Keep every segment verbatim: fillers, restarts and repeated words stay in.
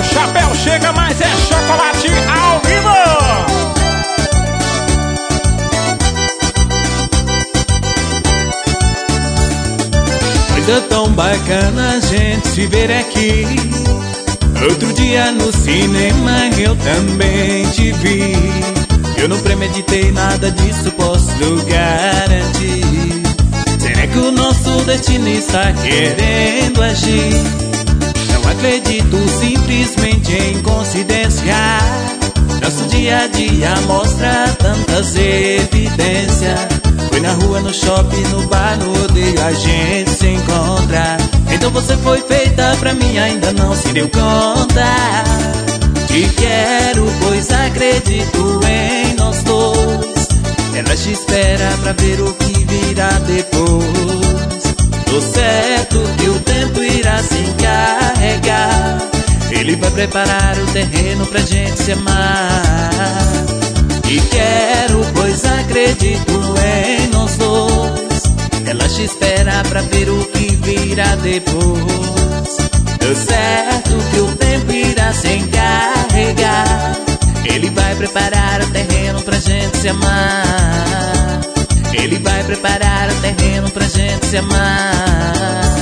chapéu chega, mas é chocolate ao vivo. Coisa tão bacana a gente se ver aqui. Outro dia no cinema eu também te vi. Eu não premeditei nada disso, posso garantir. Será que o nosso destino está querendo agir? Não acredito simplesmente em coincidência. Nosso dia a dia mostra tantas evidências. Foi na rua, no shopping, no bar, no rodeio a gente se encontra. Então você foi feita pra mim, ainda não se deu conta. Te quero, pois acredito em nós dois. Ela te espera pra ver o que virá depois. Tô certo que o tempo irá se encarregar. Ele vai preparar o terreno pra gente se amar. Te quero, pois acredito em nós dois. Ela te espera pra ver o que virá depois. Tô certo que o tempo irá se encarregar. Ele vai preparar o terreno pra gente se amar. Ele vai preparar o terreno pra gente se amar.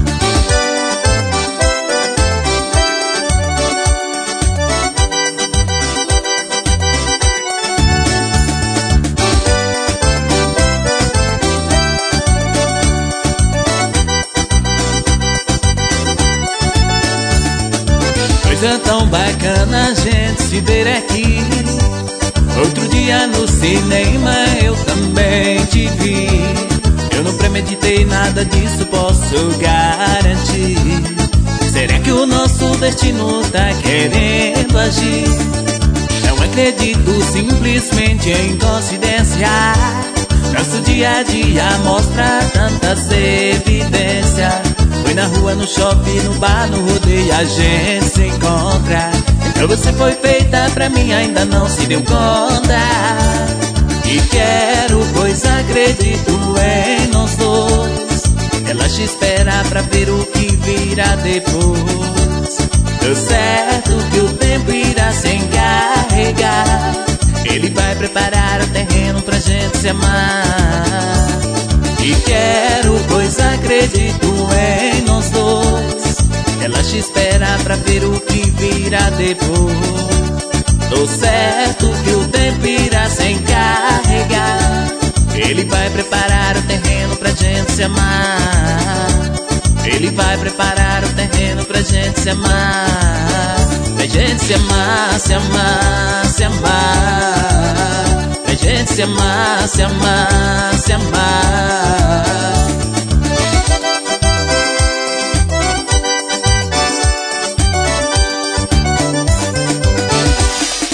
Coisa tão bacana a gente se ver aqui. Outro dia no cinema eu também te vi. Eu não premeditei nada disso, posso garantir. Será que o nosso destino tá querendo agir? Não acredito simplesmente em coincidência. Nosso dia a dia mostra tantas evidências. Foi na rua, no shopping, no bar, no rodeio a gente se encontra. Então você foi feita pra mim, ainda não se deu conta. Te quero, pois acredito em nós dois. Ela te espera pra ver o que virá depois. Tô certo que o tempo irá se encarregar. Ele vai preparar o terreno pra gente se amar. Te quero, pois acredito em nós dois. Ela te espera pra ver o que virá depois. Tô certo que o tempo irá se encarregar. Ele vai preparar o terreno pra gente se amar. Ele vai preparar o terreno pra gente se amar. Pra gente se amar, se amar, se amar. Pra gente se amar, se amar, se amar.